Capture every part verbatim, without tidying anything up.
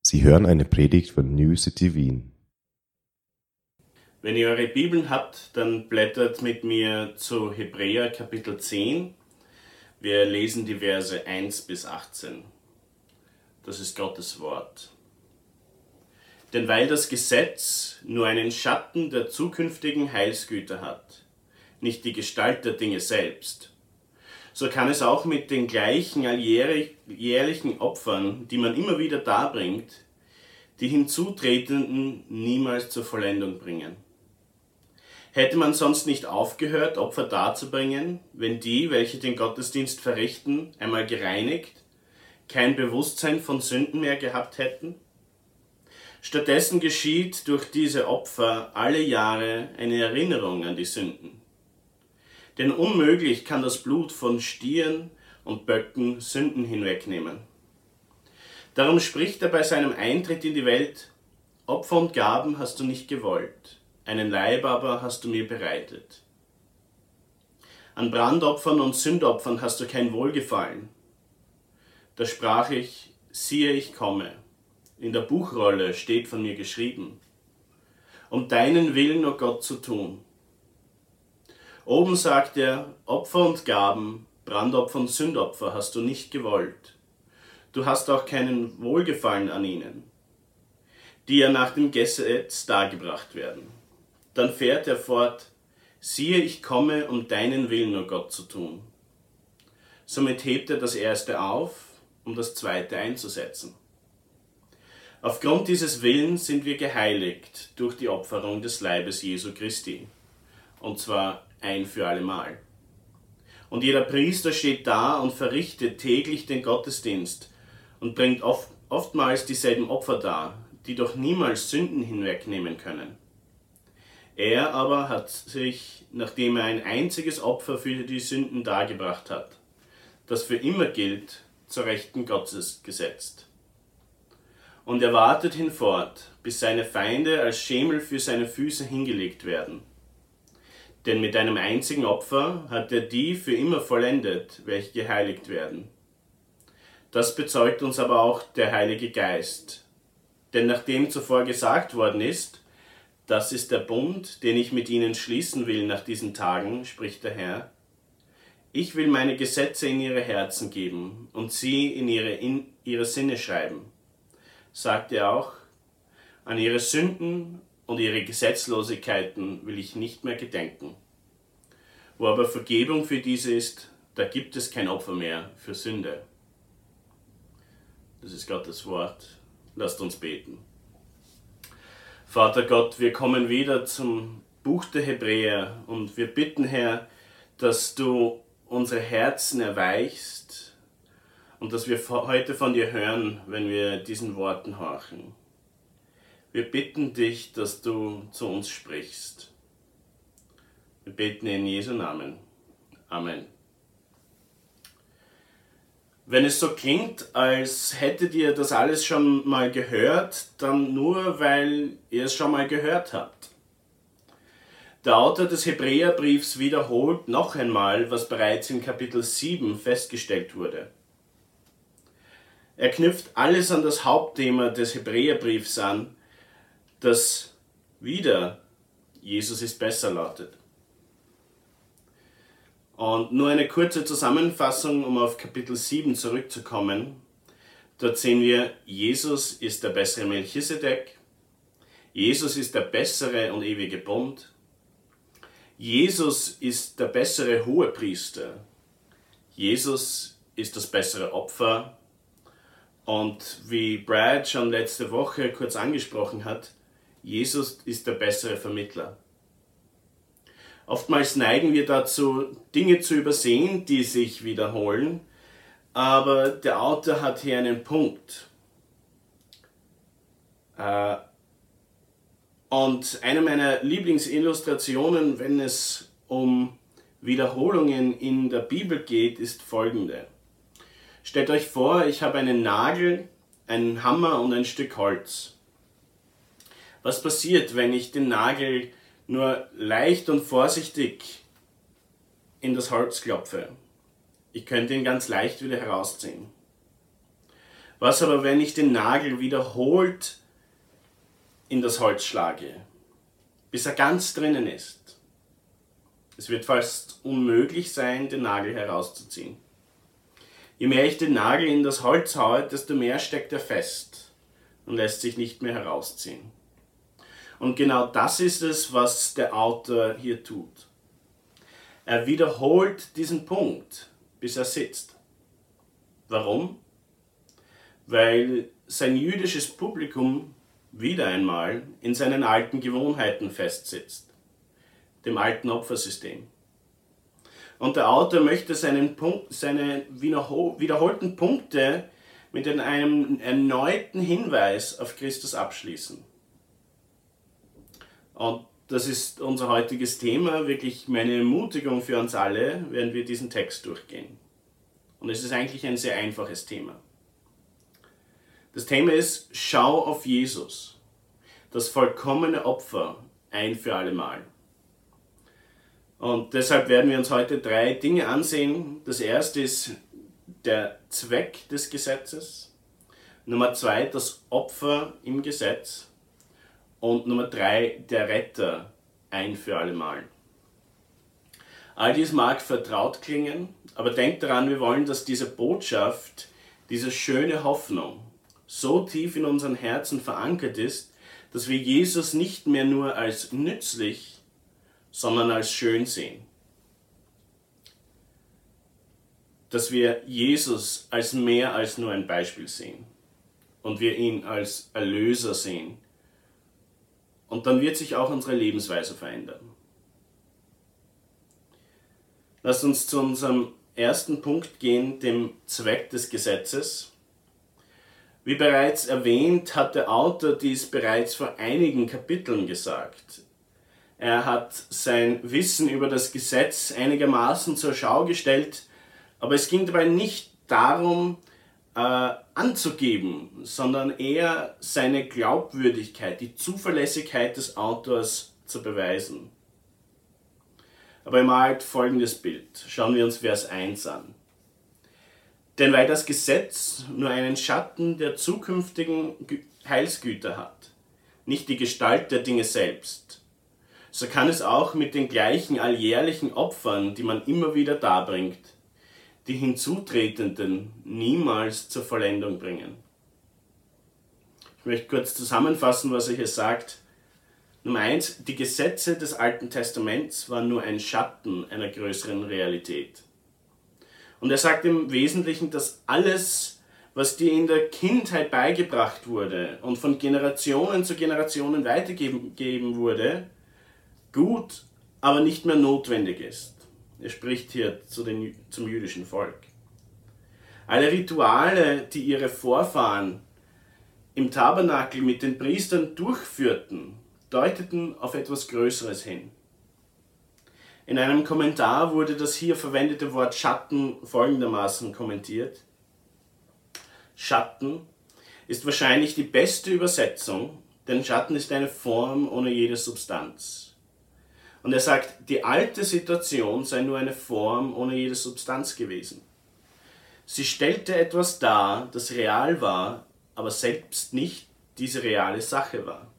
Sie hören eine Predigt von New City Wien. Wenn ihr eure Bibeln habt, dann blättert mit mir zu Hebräer Kapitel zehn. Wir lesen die Verse eins bis achtzehn. Das ist Gottes Wort. Denn weil das Gesetz nur einen Schatten der zukünftigen Heilsgüter hat, nicht die Gestalt der Dinge selbst, so kann es auch mit den gleichen alljährlichen Opfern, die man immer wieder darbringt, die Hinzutretenden niemals zur Vollendung bringen. Hätte man sonst nicht aufgehört, Opfer darzubringen, wenn die, welche den Gottesdienst verrichten, einmal gereinigt, kein Bewusstsein von Sünden mehr gehabt hätten? Stattdessen geschieht durch diese Opfer alle Jahre eine Erinnerung an die Sünden. Denn unmöglich kann das Blut von Stieren und Böcken Sünden hinwegnehmen. Darum spricht er bei seinem Eintritt in die Welt: Opfer und Gaben hast du nicht gewollt, einen Leib aber hast du mir bereitet. An Brandopfern und Sündopfern hast du kein Wohlgefallen. Da sprach ich: Siehe, ich komme. In der Buchrolle steht von mir geschrieben, um deinen Willen, o Gott, zu tun. Oben sagt er: Opfer und Gaben, Brandopfer und Sündopfer hast du nicht gewollt. Du hast auch keinen Wohlgefallen an ihnen, die ja nach dem Gesetz dargebracht werden. Dann fährt er fort: Siehe, ich komme, um deinen Willen, o Gott, zu tun. Somit hebt er das erste auf, um das zweite einzusetzen. Aufgrund dieses Willens sind wir geheiligt durch die Opferung des Leibes Jesu Christi, und zwar ein für allemal. Und jeder Priester steht da und verrichtet täglich den Gottesdienst und bringt oft, oftmals dieselben Opfer dar, die doch niemals Sünden hinwegnehmen können. Er aber hat sich, nachdem er ein einziges Opfer für die Sünden dargebracht hat, das für immer gilt, zur Rechten Gottes gesetzt. Und er wartet hinfort, bis seine Feinde als Schemel für seine Füße hingelegt werden. Denn mit einem einzigen Opfer hat er die für immer vollendet, welche geheiligt werden. Das bezeugt uns aber auch der Heilige Geist. Denn nachdem zuvor gesagt worden ist: Das ist der Bund, den ich mit ihnen schließen will nach diesen Tagen, spricht der Herr: Ich will meine Gesetze in ihre Herzen geben und sie in ihre, in ihre Sinne schreiben. Sagt er auch: An ihre Sünden und ihre Gesetzlosigkeiten will ich nicht mehr gedenken. Wo aber Vergebung für diese ist, da gibt es kein Opfer mehr für Sünde. Das ist Gottes Wort. Lasst uns beten. Vater Gott, wir kommen wieder zum Buch der Hebräer und wir bitten, Herr, dass du unsere Herzen erweichst und dass wir heute von dir hören, wenn wir diesen Worten horchen. Wir bitten dich, dass du zu uns sprichst. Wir beten in Jesu Namen. Amen. Wenn es so klingt, als hättet ihr das alles schon mal gehört, dann nur, weil ihr es schon mal gehört habt. Der Autor des Hebräerbriefs wiederholt noch einmal, was bereits in Kapitel sieben festgestellt wurde. Er knüpft alles an das Hauptthema des Hebräerbriefs an, das wieder Jesus ist besser lautet. Und nur eine kurze Zusammenfassung, um auf Kapitel sieben zurückzukommen. Dort sehen wir: Jesus ist der bessere Melchisedek, Jesus ist der bessere und ewige Bund, Jesus ist der bessere Hohepriester, Jesus ist das bessere Opfer und wie Brad schon letzte Woche kurz angesprochen hat, Jesus ist der bessere Vermittler. Oftmals neigen wir dazu, Dinge zu übersehen, die sich wiederholen, aber der Autor hat hier einen Punkt. Und eine meiner Lieblingsillustrationen, wenn es um Wiederholungen in der Bibel geht, ist folgende. Stellt euch vor, ich habe einen Nagel, einen Hammer und ein Stück Holz. Was passiert, wenn ich den Nagel nur leicht und vorsichtig in das Holz klopfe? Ich könnte ihn ganz leicht wieder herausziehen. Was aber, wenn ich den Nagel wiederholt in das Holz schlage, bis er ganz drinnen ist? Es wird fast unmöglich sein, den Nagel herauszuziehen. Je mehr ich den Nagel in das Holz haue, desto mehr steckt er fest und lässt sich nicht mehr herausziehen. Und genau das ist es, was der Autor hier tut. Er wiederholt diesen Punkt, bis er sitzt. Warum? Weil sein jüdisches Publikum wieder einmal in seinen alten Gewohnheiten festsitzt, dem alten Opfersystem. Und der Autor möchte seinen Punkt, seine wiederholten Punkte mit einem erneuten Hinweis auf Christus abschließen. Und das ist unser heutiges Thema, wirklich meine Ermutigung für uns alle, während wir diesen Text durchgehen. Und es ist eigentlich ein sehr einfaches Thema. Das Thema ist, schau auf Jesus, das vollkommene Opfer, ein für alle Mal. Und deshalb werden wir uns heute drei Dinge ansehen. Das erste ist der Zweck des Gesetzes. Nummer zwei, das Opfer im Gesetz. Und Nummer drei, der Retter, ein für alle Mal. All dies mag vertraut klingen, aber denkt daran, wir wollen, dass diese Botschaft, diese schöne Hoffnung so tief in unseren Herzen verankert ist, dass wir Jesus nicht mehr nur als nützlich, sondern als schön sehen. Dass wir Jesus als mehr als nur ein Beispiel sehen und wir ihn als Erlöser sehen. Und dann wird sich auch unsere Lebensweise verändern. Lasst uns zu unserem ersten Punkt gehen, dem Zweck des Gesetzes. Wie bereits erwähnt, hat der Autor dies bereits vor einigen Kapiteln gesagt. Er hat sein Wissen über das Gesetz einigermaßen zur Schau gestellt, aber es ging dabei nicht darum, äh, anzugeben, sondern eher seine Glaubwürdigkeit, die Zuverlässigkeit des Autors zu beweisen. Aber er malt folgendes Bild. Schauen wir uns Vers eins an. Denn weil das Gesetz nur einen Schatten der zukünftigen Heilsgüter hat, nicht die Gestalt der Dinge selbst, so kann es auch mit den gleichen alljährlichen Opfern, die man immer wieder darbringt, die Hinzutretenden niemals zur Vollendung bringen. Ich möchte kurz zusammenfassen, was er hier sagt. Nummer eins, die Gesetze des Alten Testaments waren nur ein Schatten einer größeren Realität. Und er sagt im Wesentlichen, dass alles, was dir in der Kindheit beigebracht wurde und von Generationen zu Generationen weitergegeben wurde, gut, aber nicht mehr notwendig ist. Er spricht hier zu den, zum jüdischen Volk. Alle Rituale, die ihre Vorfahren im Tabernakel mit den Priestern durchführten, deuteten auf etwas Größeres hin. In einem Kommentar wurde das hier verwendete Wort Schatten folgendermaßen kommentiert. Schatten ist wahrscheinlich die beste Übersetzung, denn Schatten ist eine Form ohne jede Substanz. Und er sagt, die alte Situation sei nur eine Form ohne jede Substanz gewesen. Sie stellte etwas dar, das real war, aber selbst nicht diese reale Sache war.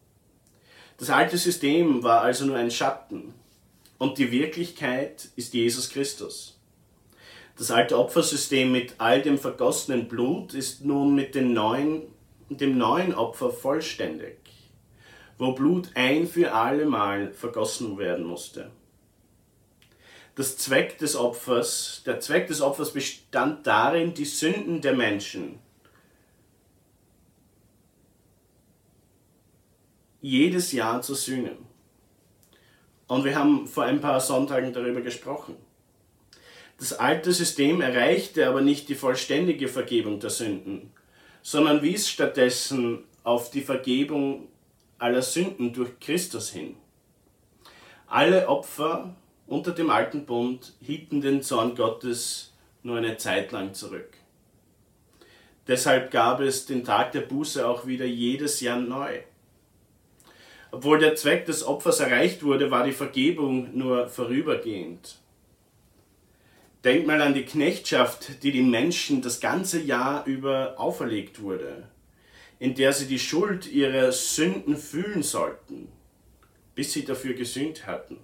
Das alte System war also nur ein Schatten und die Wirklichkeit ist Jesus Christus. Das alte Opfersystem mit all dem vergossenen Blut ist nun mit dem neuen, dem neuen Opfer vollständig, wo Blut ein für alle Mal vergossen werden musste. Das Zweck des Opfers, der Zweck des Opfers bestand darin, die Sünden der Menschen jedes Jahr zu sühnen. Und wir haben vor ein paar Sonntagen darüber gesprochen. Das alte System erreichte aber nicht die vollständige Vergebung der Sünden, sondern wies stattdessen auf die Vergebung aller Sünden durch Christus hin. Alle Opfer unter dem alten Bund hielten den Zorn Gottes nur eine Zeit lang zurück. Deshalb gab es den Tag der Buße auch wieder jedes Jahr neu. Obwohl der Zweck des Opfers erreicht wurde, war die Vergebung nur vorübergehend. Denk mal an die Knechtschaft, die den Menschen das ganze Jahr über auferlegt wurde, in der sie die Schuld ihrer Sünden fühlen sollten, bis sie dafür gesühnt hatten.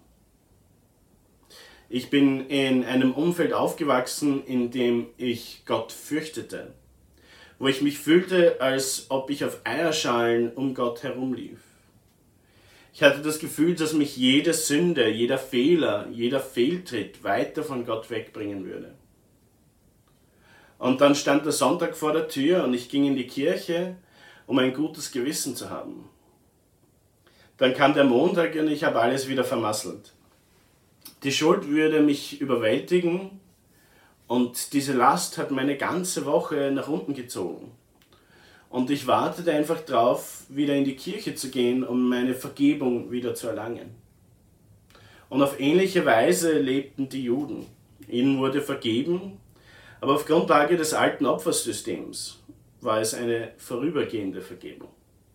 Ich bin in einem Umfeld aufgewachsen, in dem ich Gott fürchtete, wo ich mich fühlte, als ob ich auf Eierschalen um Gott herumlief. Ich hatte das Gefühl, dass mich jede Sünde, jeder Fehler, jeder Fehltritt weiter von Gott wegbringen würde. Und dann stand der Sonntag vor der Tür und ich ging in die Kirche, um ein gutes Gewissen zu haben. Dann kam der Montag und ich habe alles wieder vermasselt. Die Schuld würde mich überwältigen und diese Last hat meine ganze Woche nach unten gezogen. Und ich wartete einfach drauf, wieder in die Kirche zu gehen, um meine Vergebung wieder zu erlangen. Und auf ähnliche Weise lebten die Juden. Ihnen wurde vergeben, aber auf Grundlage des alten Opfersystems war es eine vorübergehende Vergebung.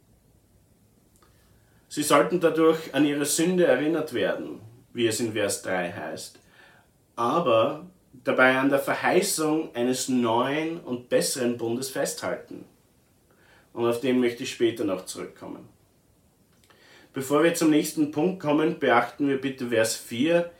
Sie sollten dadurch an ihre Sünde erinnert werden, wie es in Vers drei heißt, aber dabei an der Verheißung eines neuen und besseren Bundes festhalten. Und auf den möchte ich später noch zurückkommen. Bevor wir zum nächsten Punkt kommen, beachten wir bitte Vers vier.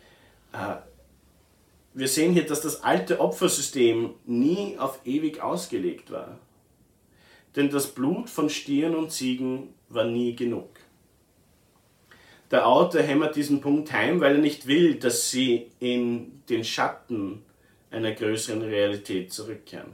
Wir sehen hier, dass das alte Opfersystem nie auf ewig ausgelegt war. Denn das Blut von Stieren und Ziegen war nie genug. Der Autor hämmert diesen Punkt heim, weil er nicht will, dass sie in den Schatten einer größeren Realität zurückkehren.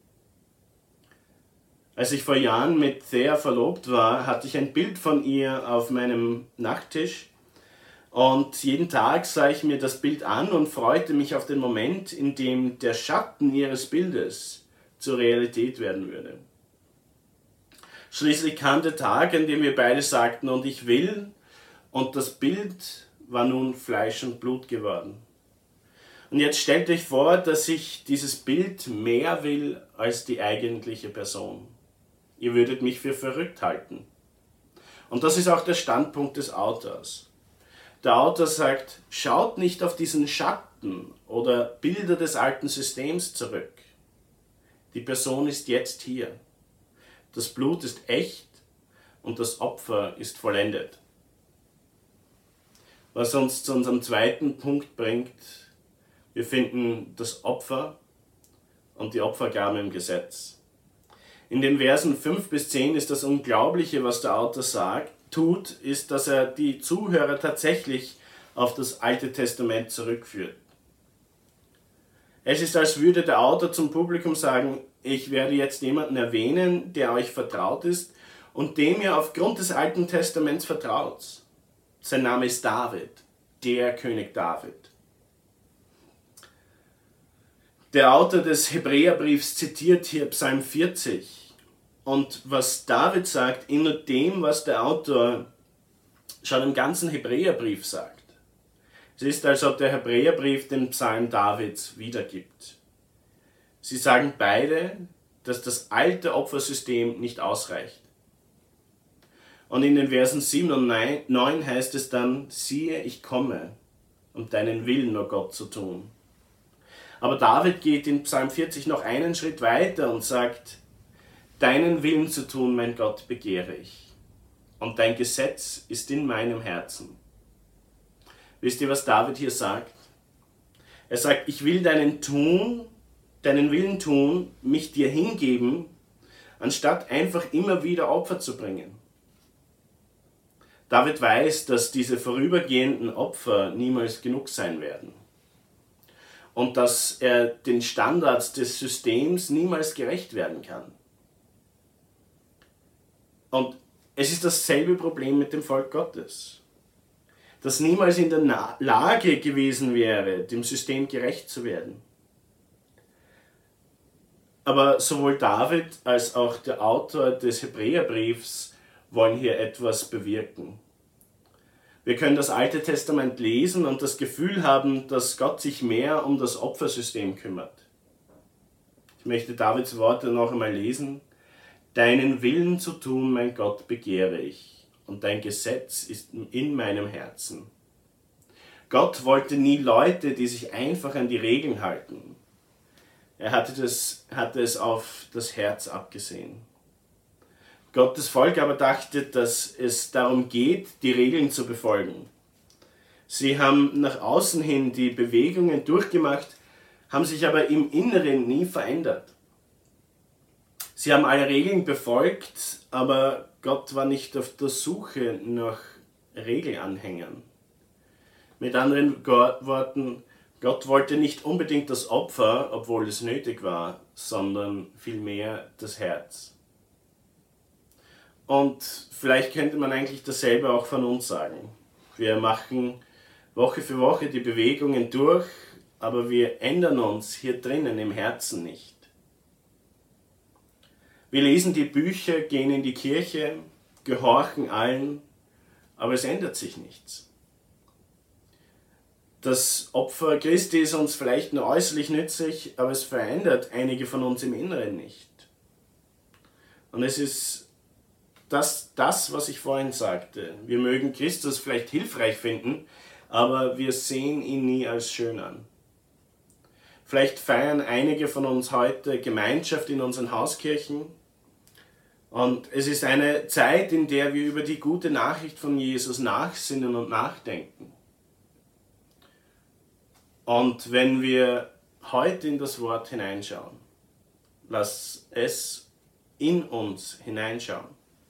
Als ich vor Jahren mit Thea verlobt war, hatte ich ein Bild von ihr auf meinem Nachttisch und jeden Tag sah ich mir das Bild an und freute mich auf den Moment, in dem der Schatten ihres Bildes zur Realität werden würde. Schließlich kam der Tag, an dem wir beide sagten, und ich will, und das Bild war nun Fleisch und Blut geworden. Und jetzt stellt euch vor, dass ich dieses Bild mehr will als die eigentliche Person. Ihr würdet mich für verrückt halten. Und das ist auch der Standpunkt des Autors. Der Autor sagt, schaut nicht auf diesen Schatten oder Bilder des alten Systems zurück. Die Person ist jetzt hier. Das Blut ist echt und das Opfer ist vollendet. Was uns zu unserem zweiten Punkt bringt, wir finden das Opfer und die Opfergabe im Gesetz. In den Versen fünf bis zehn ist das Unglaubliche, was der Autor sagt, tut, ist, dass er die Zuhörer tatsächlich auf das Alte Testament zurückführt. Es ist, als würde der Autor zum Publikum sagen, ich werde jetzt jemanden erwähnen, der euch vertraut ist und dem ihr aufgrund des Alten Testaments vertraut. Sein Name ist David, der König David. Der Autor des Hebräerbriefs zitiert hier Psalm vierzig. Und was David sagt, in nur dem, was der Autor schon im ganzen Hebräerbrief sagt. Es ist, als ob der Hebräerbrief den Psalm Davids wiedergibt. Sie sagen beide, dass das alte Opfersystem nicht ausreicht. Und in den Versen sieben und neun heißt es dann, siehe, ich komme, um deinen Willen, nur Gott, zu tun. Aber David geht in Psalm vierzig noch einen Schritt weiter und sagt, deinen Willen zu tun, mein Gott, begehre ich. Und dein Gesetz ist in meinem Herzen. Wisst ihr, was David hier sagt? Er sagt, ich will deinen tun, deinen Willen tun, mich dir hingeben, anstatt einfach immer wieder Opfer zu bringen. David weiß, dass diese vorübergehenden Opfer niemals genug sein werden. Und dass er den Standards des Systems niemals gerecht werden kann. Und es ist dasselbe Problem mit dem Volk Gottes, das niemals in der Lage gewesen wäre, dem System gerecht zu werden. Aber sowohl David als auch der Autor des Hebräerbriefs wollen hier etwas bewirken. Wir können das Alte Testament lesen und das Gefühl haben, dass Gott sich mehr um das Opfersystem kümmert. Ich möchte Davids Worte noch einmal lesen. Deinen Willen zu tun, mein Gott, begehre ich, und dein Gesetz ist in meinem Herzen. Gott wollte nie Leute, die sich einfach an die Regeln halten. Er hatte, das, hatte es auf das Herz abgesehen. Gottes Volk aber dachte, dass es darum geht, die Regeln zu befolgen. Sie haben nach außen hin die Bewegungen durchgemacht, haben sich aber im Inneren nie verändert. Sie haben alle Regeln befolgt, aber Gott war nicht auf der Suche nach Regelanhängern. Mit anderen Worten, Gott wollte nicht unbedingt das Opfer, obwohl es nötig war, sondern vielmehr das Herz. Und vielleicht könnte man eigentlich dasselbe auch von uns sagen. Wir machen Woche für Woche die Bewegungen durch, aber wir ändern uns hier drinnen im Herzen nicht. Wir lesen die Bücher, gehen in die Kirche, gehorchen allen, aber es ändert sich nichts. Das Opfer Christi ist uns vielleicht nur äußerlich nützlich, aber es verändert einige von uns im Inneren nicht. Und es ist das, das, was ich vorhin sagte. Wir mögen Christus vielleicht hilfreich finden, aber wir sehen ihn nie als schön an. Vielleicht feiern einige von uns heute Gemeinschaft in unseren Hauskirchen. Und es ist eine Zeit, in der wir über die gute Nachricht von Jesus nachsinnen und nachdenken. Und wenn wir heute in das Wort hineinschauen, lass es in uns hineinschauen.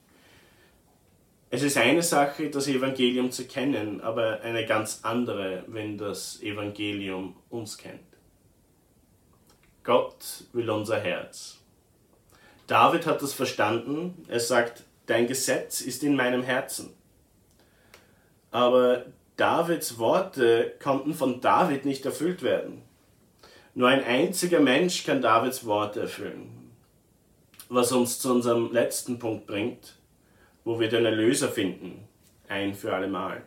Es ist eine Sache, das Evangelium zu kennen, aber eine ganz andere, wenn das Evangelium uns kennt. Gott will unser Herz. David hat das verstanden. Er sagt, dein Gesetz ist in meinem Herzen. Aber Davids Worte konnten von David nicht erfüllt werden. Nur ein einziger Mensch kann Davids Worte erfüllen. Was uns zu unserem letzten Punkt bringt, wo wir den Erlöser finden, ein für allemal.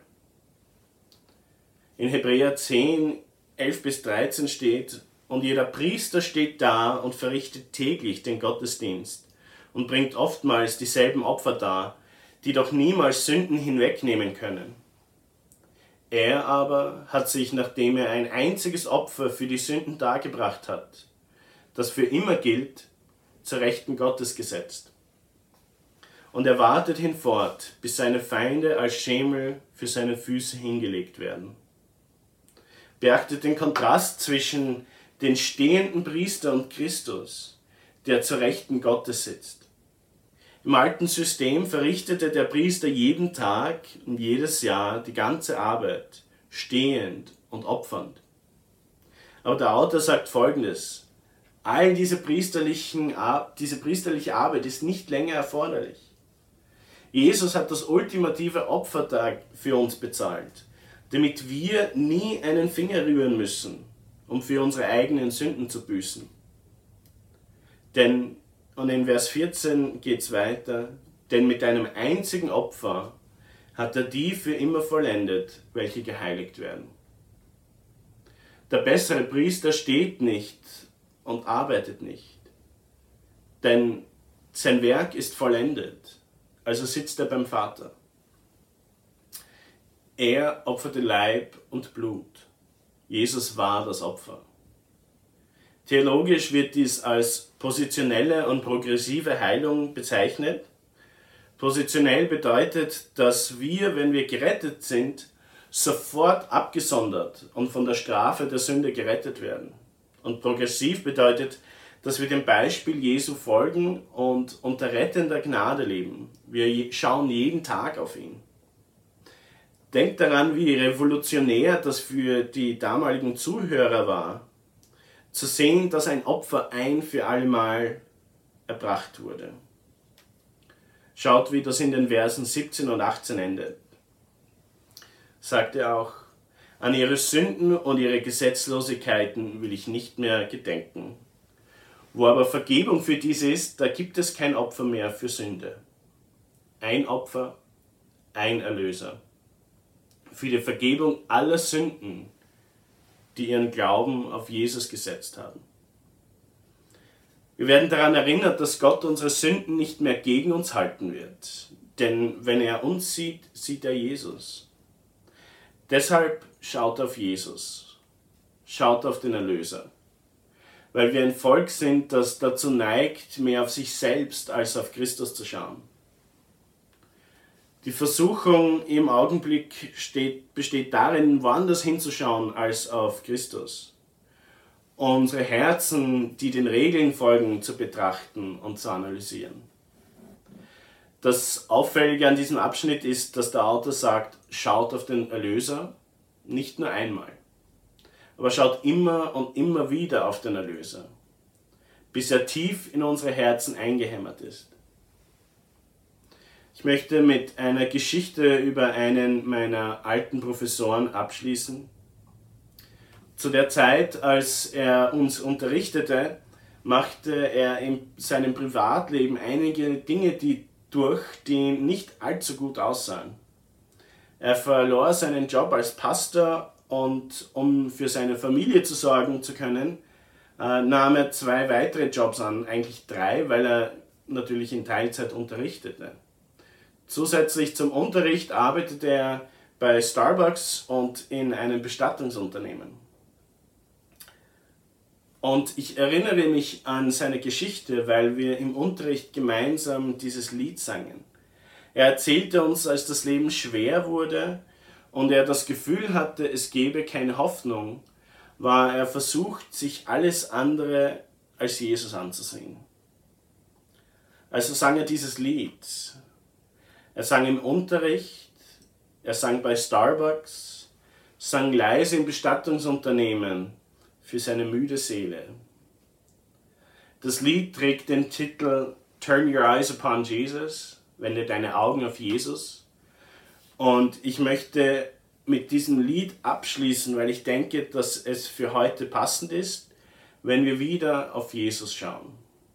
In Hebräer zehn, elf bis dreizehn steht, und jeder Priester steht da und verrichtet täglich den Gottesdienst und bringt oftmals dieselben Opfer dar, die doch niemals Sünden hinwegnehmen können. Er aber hat sich, nachdem er ein einziges Opfer für die Sünden dargebracht hat, das für immer gilt, zur Rechten Gottes gesetzt. Und er wartet hinfort, bis seine Feinde als Schemel für seine Füße hingelegt werden. Beachtet den Kontrast zwischen den stehenden Priester und Christus, der zur Rechten Gottes sitzt. Im alten System verrichtete der Priester jeden Tag und jedes Jahr die ganze Arbeit, stehend und opfernd. Aber der Autor sagt Folgendes: All diese, priesterlichen, diese priesterliche Arbeit ist nicht länger erforderlich. Jesus hat das ultimative Opfer für uns bezahlt, damit wir nie einen Finger rühren müssen, um für unsere eigenen Sünden zu büßen. Denn, und in Vers vierzehn geht es weiter, denn mit einem einzigen Opfer hat er die für immer vollendet, welche geheiligt werden. Der bessere Priester steht nicht und arbeitet nicht, denn sein Werk ist vollendet, also sitzt er beim Vater. Er opferte Leib und Blut. Jesus war das Opfer. Theologisch wird dies als positionelle und progressive Heilung bezeichnet. Positionell bedeutet, dass wir, wenn wir gerettet sind, sofort abgesondert und von der Strafe der Sünde gerettet werden. Und progressiv bedeutet, dass wir dem Beispiel Jesu folgen und unter rettender Gnade leben. Wir schauen jeden Tag auf ihn. Denkt daran, wie revolutionär das für die damaligen Zuhörer war, zu sehen, dass ein Opfer ein für allemal erbracht wurde. Schaut, wie das in den Versen siebzehn und achtzehn endet. Sagt er auch, an ihre Sünden und ihre Gesetzlosigkeiten will ich nicht mehr gedenken. Wo aber Vergebung für diese ist, da gibt es kein Opfer mehr für Sünde. Ein Opfer, ein Erlöser. Für die Vergebung aller Sünden, die ihren Glauben auf Jesus gesetzt haben. Wir werden daran erinnert, dass Gott unsere Sünden nicht mehr gegen uns halten wird. Denn wenn er uns sieht, sieht er Jesus. Deshalb schaut auf Jesus, schaut auf den Erlöser, weil wir ein Volk sind, das dazu neigt, mehr auf sich selbst als auf Christus zu schauen. Die Versuchung im Augenblick steht, besteht darin, woanders hinzuschauen als auf Christus. Unsere Herzen, die den Regeln folgen, zu betrachten und zu analysieren. Das Auffällige an diesem Abschnitt ist, dass der Autor sagt, schaut auf den Erlöser, nicht nur einmal, aber schaut immer und immer wieder auf den Erlöser, bis er tief in unsere Herzen eingehämmert ist. Ich möchte mit einer Geschichte über einen meiner alten Professoren abschließen. Zu der Zeit, als er uns unterrichtete, machte er in seinem Privatleben einige Dinge die durch, die nicht allzu gut aussahen. Er verlor seinen Job als Pastor und um für seine Familie zu sorgen zu können, äh, nahm er zwei weitere Jobs an, eigentlich drei, weil er natürlich in Teilzeit unterrichtete. Zusätzlich zum Unterricht arbeitete er bei Starbucks und in einem Bestattungsunternehmen. Und ich erinnere mich an seine Geschichte, weil wir im Unterricht gemeinsam dieses Lied sangen. Er erzählte uns, als das Leben schwer wurde und er das Gefühl hatte, es gebe keine Hoffnung, war er versucht, sich alles andere als Jesus anzusehen. Also sang er dieses Lied. Er sang im Unterricht, er sang bei Starbucks, sang leise im Bestattungsunternehmen für seine müde Seele. Das Lied trägt den Titel Turn Your Eyes Upon Jesus, wende deine Augen auf Jesus. Und ich möchte mit diesem Lied abschließen, weil ich denke, dass es für heute passend ist, wenn wir wieder auf Jesus schauen.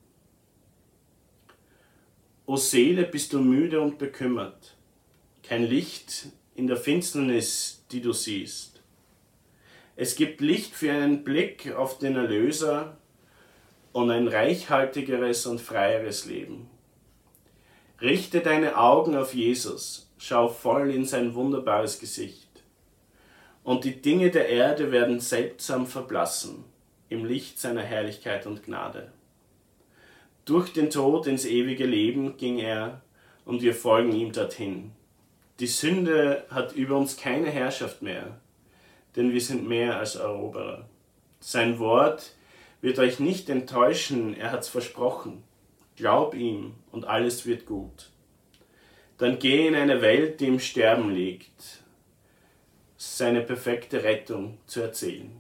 O Seele, bist du müde und bekümmert, kein Licht in der Finsternis, die du siehst. Es gibt Licht für einen Blick auf den Erlöser und ein reichhaltigeres und freieres Leben. Richte deine Augen auf Jesus, schau voll in sein wunderbares Gesicht. Und die Dinge der Erde werden seltsam verblassen im Licht seiner Herrlichkeit und Gnade. Durch den Tod ins ewige Leben ging er und wir folgen ihm dorthin. Die Sünde hat über uns keine Herrschaft mehr, denn wir sind mehr als Eroberer. Sein Wort wird euch nicht enttäuschen, er hat's versprochen. Glaub ihm und alles wird gut. Dann geh in eine Welt, die im Sterben liegt, seine perfekte Rettung zu erzählen.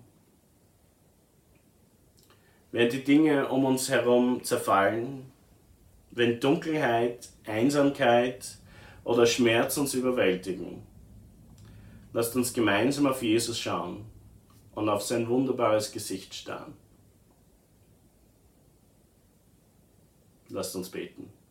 Wenn die Dinge um uns herum zerfallen, wenn Dunkelheit, Einsamkeit oder Schmerz uns überwältigen, lasst uns gemeinsam auf Jesus schauen und auf sein wunderbares Gesicht starren. Lasst uns beten.